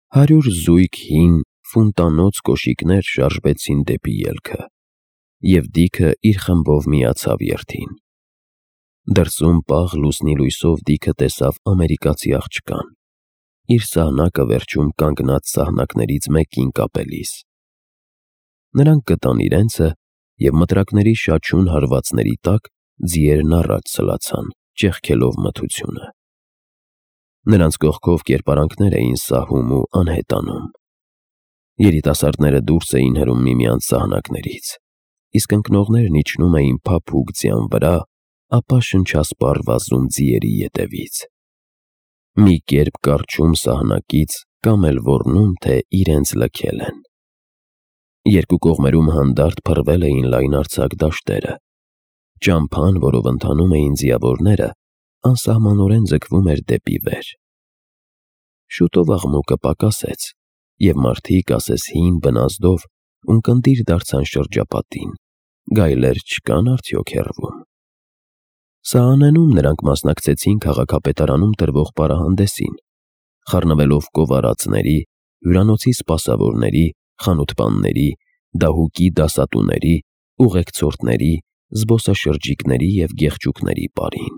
100 զույգ հին, ֆունտանոց կոշիկներ շարժվեցին դեպի ելքը, և Դիքը իր խմբով միացավ երթին։ Դրսում պաղ լուսնի լույսով Դիքը տեսավ ամերիկացի աղջկան, իր սահնակը վերջում կանգնած սահնակներից մեկին կապելիս։ Նրանք գտան իրենցը և մտրակների շաչյուն հարվածների տակ ձիերն առաջ սլացան, ճեղքելով մթությունը։ Նրանց կողքով կերպարանքներ էին սահում ու անհետանում։ Երիտասարդները դուրս էին հրում միմյանց սահնակներից, իսկ ընկնողներն իջնում էին փափուկ ձյան վրա, ապա շնչասպառ վազում ձիերի ետևից։ Մի կերպ կառչում սահնակից կամ էլ ոռնում, թե իրենց լքել են։ Երկու կողմերում հանդարտ փռվել էին լայնարձակ դաշտերը։ Ճամփան, որով ընթանում էին ձիավորները, անսահմանորեն ձգվում էր դեպի վեր։ Շուտով աղմուկը պակասեց, և մարդիկ ասես հին բնազդով ունկնդիր դարձան շրջապատին, գայլեր չկան արդյոք հեռվում։ Սահանենում նրանք մասնակցեցին քաղաքապետարանում տրվող պարահանդեսին, խառնվելով կովարածների, հյուրանոցի սպասավորների, խանութպանների, դահուկի դասատուների, ուղեկցորդների, զբոսաշրջիկների և գեղջուկների պարին։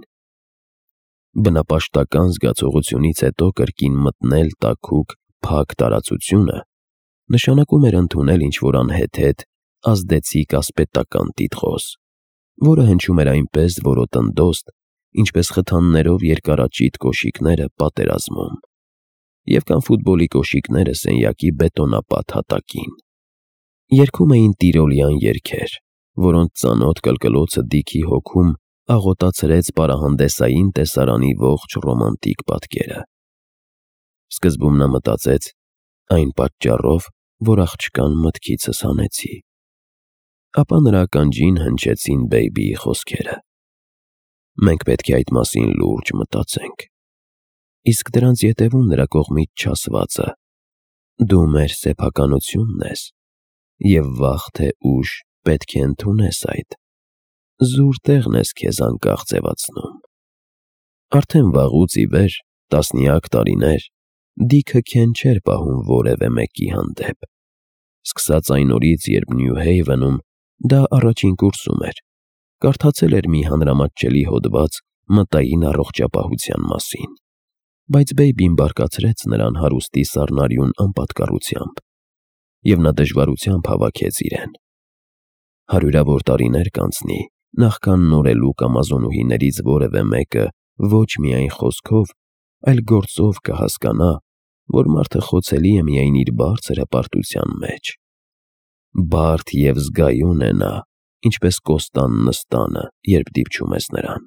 Բնապաշտական զգացողությունից հետո կրկին մտնել տաքուկ, փակ տարածությունը նշանակում էր ընդունել ինչ-որ անհեթեթ, ազդեցիկ ասպետական տիտղոս, որը հնչում էր այնպես որոտնդոստ, ինչպես խթաններով երկարաճիտ կոշիկները պատերազմում, և կամ ֆուտբոլի կոշիկները սենյակի բետոնապատ հատակին։ Երգում էին տիրոլյան երգեր, որոնց ծանոթ կլկլոցը Դիքի հոգում աղոտացրեց պարահանդեսային տեսարանի ողջ ռոմանտիկ պատկերը։ Սկզբում նա մտածեց. այն պատճառով, որ աղջկան մտքիցս հանեցի։ Ապա նրա ականջին հնչեցին Բեյբիի խոսքերը. «Մենք պետք է այդ մասին լուրջ մտածենք»։ Իսկ դրանց ետևում նրա կողմից չասվածը. «Դու մեր սեփականությունն ես, և վաղ թե ուշ պետք է ընդունես այդ։ Զուր տեղն ես քեզ անկախ ձևացնում»։ Արդեն վաղուց ի վեր, տասնյակ տարիներ, Դիքը քեն չէր պահում որևէ մեկի հանդեպ։ Սկսած այն օրից, երբ Նյու Հեյվենում (դա առաջին կուրսում էր) կարդացել էր մի հանրամատչելի հոդված մտային առողջապահության մասին, բայց Բեյբին բարկացրեց նրան հարուստի սառնարյուն անպատկառությամբ, և նա դժվարությամբ հավաքեց իրեն։ Հարյուրավոր տարիներ կանցնի, նախքան նորելուկ ամազոնուհիներից որևէ մեկը ոչ միայն խոսքով, այլ գործով կհասկանա, որ մարդը խոցելի է միայն իր բարձր հպարտության մեջ։ Բարդ և զգայուն է նա, ինչպես Կոստան նստանը, երբ դիպչում ես նրան։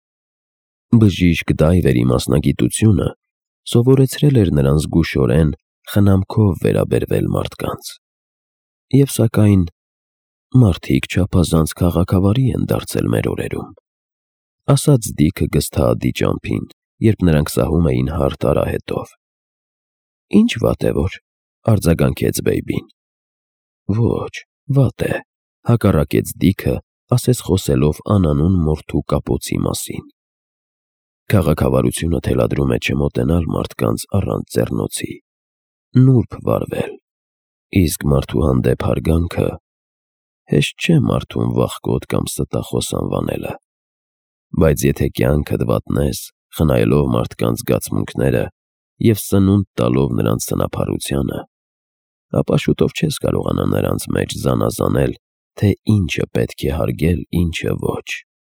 Բժիշկ Դայվերի մասնագիտությունը սովորեցրել էր նրան զգուշորեն, խնամքով վերաբերվել մարդկանց։ Եվ սակայն մարդիկ չափազանց քաղաքավարի են դարձել մեր օրերում, ասաց Դիքը գսթաադի ճամփին, երբ նրանք սահում էին հարթ արահետով։ Ինչ վատ է որ, արձագանքեց Բեյբին։ Ոչ, վատ է, հակառակեց Դիքը, ասես խոսելով անանուն մորթու կապոցի մասին։ Քաղաքավարությունը թելադրում է չմոտենալ մարդկանց առանց ձեռնոցի, նուրբ վարվել, իսկ մարդու հանդեպ հարգանքը հեշտ չէ մարդուն վախկոտ կամ ստախոս անվանելը, բայց եթե կյանքդ վատնես, խնայելով մարդկանց զգացմունքները և սնունդ տալով նրանց սնափառությանը, ապա շուտով չես կարողանա նրանց մեջ զանազանել, թե ինչը պետք է հարգել, ինչը ոչ։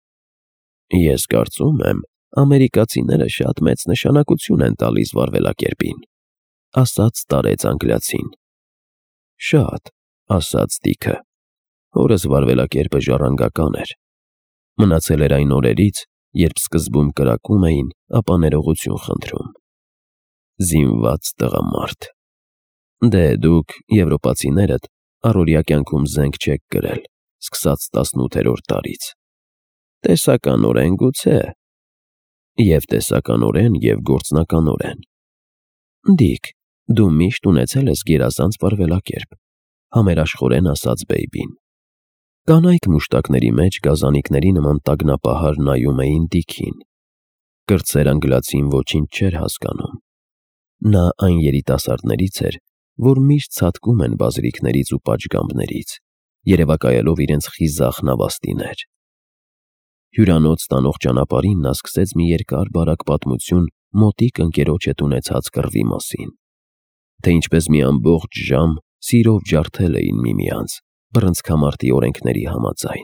Ես կարծում եմ, ամերիկացիները շատ մեծ նշանակություն են տալիս վարվելակերպին, ասաց տարեց անգլիացին։ Շատ, ասաց Դիքը, հորս վարվելակերպը ժառանգական էր։ Մնացել էր այն օրերից, երբ սկզբում կրակում էին, ապա ներողություն խնդրում։ Զինված տղամարդ։ Դե դուք, եվրոպացիներդ, առօրյա կյանքում զենք չեք կրել, սկսած 18-րդ տարից։ Տեսականորեն գուցե։ Եվ տեսականորեն, և գործնականորեն։ Դիք, դու միշտ ունեցել ես գերազանց վարվելակերպ, համերաշխորեն ասաց Բեյբին։ Կանայք մուշտակների մեջ գազանիկների նման տագնապահար նայում էին Դիքին։ Կրտսեր անգլիացին ոչինչ չէր հասկանում։ Նա այն երիտասարդներից էր, որ միշտ ցատկում են բազրիքներից ու պատշգամբներից, երևակայելով իրենց խիզախ նավաստիներ։ Հյուրանոց տանող ճանապարհին նա սկսեց մի երկար-բարակ պատմություն մոտիկ ընկերոջ հետ ունեցած կռվի մասին, թե ինչպես մի ամբողջ ժամ սիրով ջարդել էին միմյանց, բռնցքամարտի օրենքների համաձայն։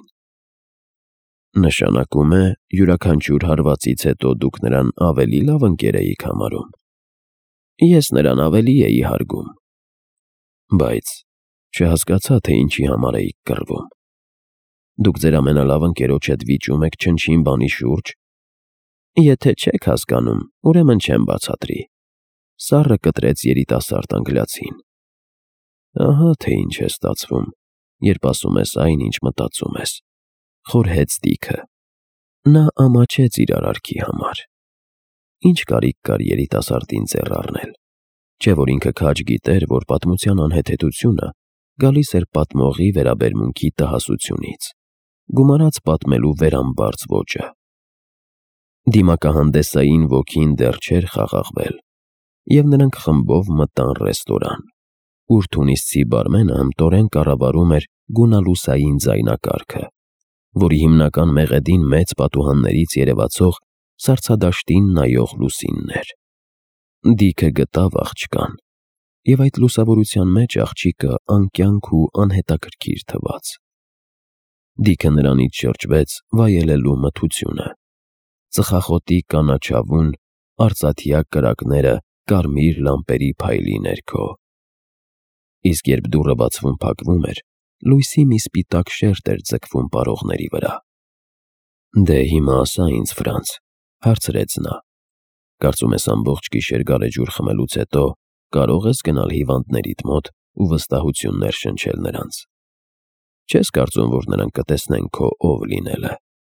Նշանակում է, յուրաքանչյուր հարվածից հետո դուք նրան ավելի լավ ընկեր էիք համարում։ Ես նրան ավելի էի հարգում։ Բայց չհասկացա, թե ինչի համար էիք կռվում։ Դուք ձեր ամենալավ ընկերոջ հետ վիճում եք չնչին բանի շուրջ։ Եթե չեք հասկանում, ուրեմն չեմ բացատրի։ Սառը կտրեց երիտասարդ անգլիացին։ Ահա թե ինչ է ստացվում, երբ ասում ես այն, ինչ մտածում ես, խորհեց Դիքը։ Նա ամաչեց իր արարքի համար։ Ինչ կարիք կար երիտասարդին ձեռ առնել, չէ՞ որ ինքը քաջ գիտեր, որ պատմության անհեթեթությունը գալիս էր պատմողի վերաբերմունքի տհասությունից, գումարած պատմելու վերամբարձ ոճը։ Դիմակահանդեսային ոգին դեռ չէր խաղաղվել, և նրանք խմբով մտան ռեստորան, ուր թունիսցի բարմենը հմտորեն կառավարում էր գունալուսային ձայնակարգը, որի հիմնական մեղեդին մեծ պատուհաններից երևացող սառցադաշտին նայող լուսինն էր։ Դիքը գտավ աղջկան, և այդ լուսավորության մեջ աղջիկը անկյանք ու անհետաքրքիր թվաց։ Դիքը նրանից շրջվեց վայելելու մթությունը, ծխախոտի կանաչավուն, արծաթյա կրակները կարմիր լամպերի փայլի ներքո։ Իսկ երբ դուռը բացվում-փակվում էր, լույսի մի սպիտակ շերտ էր ձգվում պարողների վրա։ Դե հիմա ասա ինձ, Ֆրանց, հարցրեց նա, կարծում ես ամբողջ գիշեր գարեջուր խմելուց հետո կարող ես գնալ հիվանդներիդ մոտ ու վստահություններ շնչել նրանց։ Չես կարծում, որ նրանք կտեսնեն քո ով լինելը։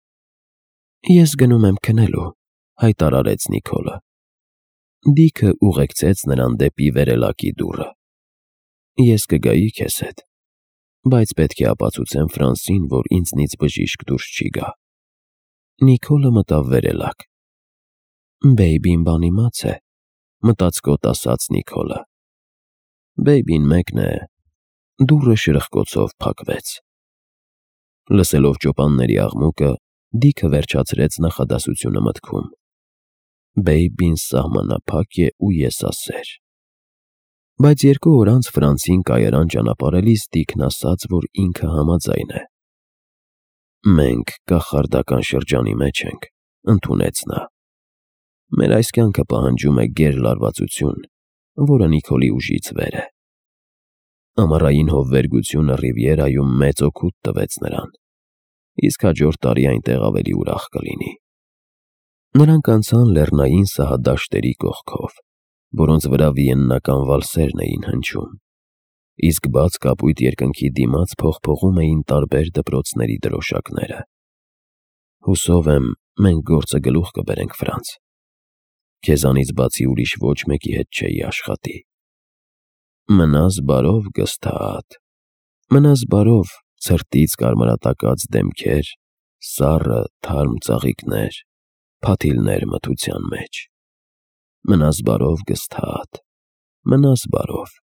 Ես գնում եմ քնելու, հայտարարեց Նիկոլը։ Դիքը ուղեկցեց նրան դեպի վերելակի դուռը։ Ես կգայի քեզ հետ, բայց պետք է ապացուցեմ Ֆրանսին, որ ինձնից բժիշկ դուրս չի գա։ Նիկոլը մտավ վերելակ։ Բեյբին բանիմաց է, մտածկոտ ասաց Նիկոլը։ Բեյբին մեկն է։ Դուռը շրխկոցով փակվեց։ Լսելով ճոպանների աղմուկը, Դիքը վերջացրեց նախադասությունը մտքում։ Բեյբին սահմանափակ է ու եսասեր։ Բայց 2 օր անց Ֆրանսին կայարան ճանապարհելիս Դիքն ասաց, որ ինքը համաձայն է։ Մենք կախարդական շրջանի մեջ ենք, ընդունեց նա։ Մեր այս կյանքը պահանջում է գերլարվածություն, որը Նիկոլի ուժից վեր է։ Ամառային հովվերգությունը Ռիվիերայում մեծ օգուտ տվեց նրան, իսկ հաջորդ տարի այնտեղ ավելի ուրախ կլինի։ Նրանք անցան լեռնային սահադաշտերի կողքով, որոնց վրա վիեննական վալսերն էին հնչում, իսկ բաց կապույտ երկնքի դիմաց փողփողում էին տարբեր դպրոցների դրոշակները։ Հուսով եմ, մենք գործը գլուխ կբերենք, Ֆրանց։ Քեզանից բացի ուրիշ ոչ մեկի հետ չէի աշխատի։ Մնաս բարով, գսթատ։ Մնաս բարով, ցրտից կարմրատակած դեմքեր, սառը թարմ ծաղիկներ, փաթիլներ մթության մեջ։ Մնաս բարով, գսթատ։ Մնաս բարով։